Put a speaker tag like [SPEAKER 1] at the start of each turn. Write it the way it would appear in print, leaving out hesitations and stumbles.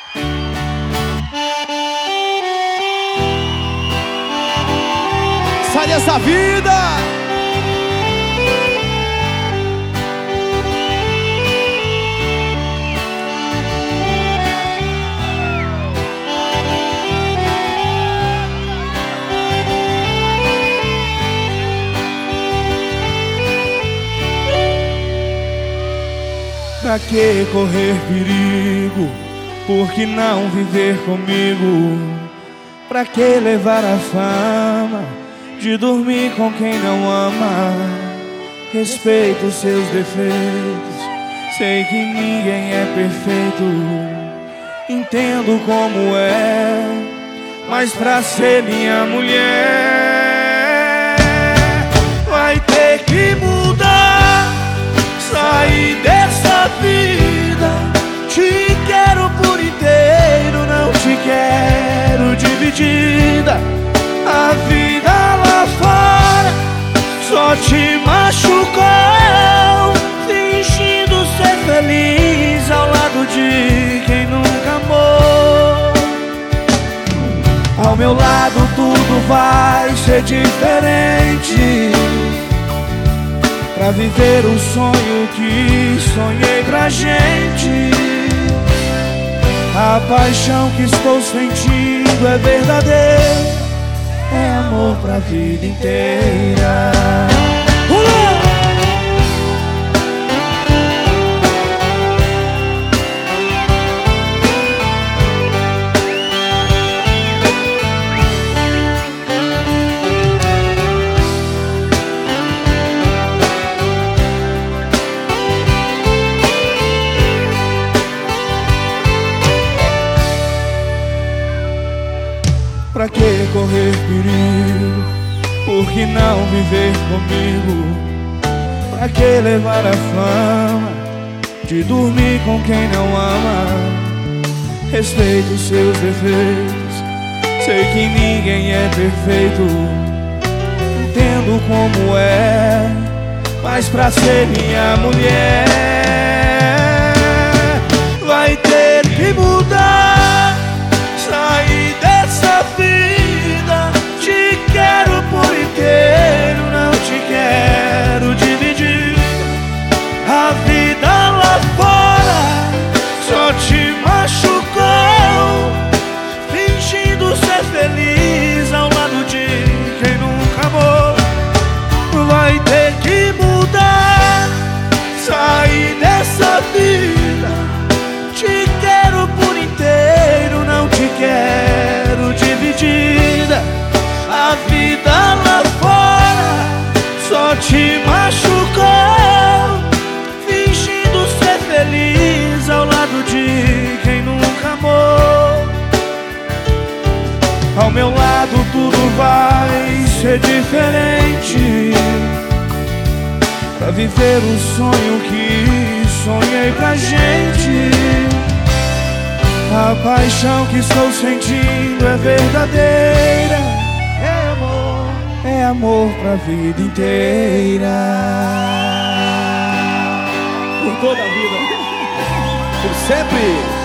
[SPEAKER 1] Sai dessa vida! Pra que correr perigo? Por que não viver comigo? Pra que levar a fama de dormir com quem não ama? Respeito os seus defeitos, sei que ninguém é perfeito. Entendo como é, mas pra ser minha mulher vai ter que mudar, sair dessa vida. Te quero por inteiro, não te quero dividida. A vida lá fora só te machucou, fingindo ser feliz ao lado de quem nunca amou. Ao meu lado tudo vai ser diferente, pra viver o sonho que sonhei pra gente. A paixão que estou sentindo é verdadeira, é amor pra vida inteira. Pra que correr perigo? Por que não viver comigo? Pra que levar a fama de dormir com quem não ama? Respeito os seus defeitos, sei que ninguém é perfeito. Entendo como é, mas pra ser minha mulher vai ter que mudar, sair dessa vida. Te quero por inteiro, não te quero dividir. A vida lá fora só te machucou, fingindo ser feliz ao lado de quem nunca amou. Vai ter que mudar, sair dessa vida. Te quero por inteiro, não te quero dividida. A vida lá fora só te machucou, fingindo ser feliz ao lado de quem nunca amou. Ao meu lado tudo vai ser diferente, pra viver o sonho que sonhei pra gente. A paixão que estou sentindo é verdadeira, é amor pra vida inteira. Por toda a vida, por sempre.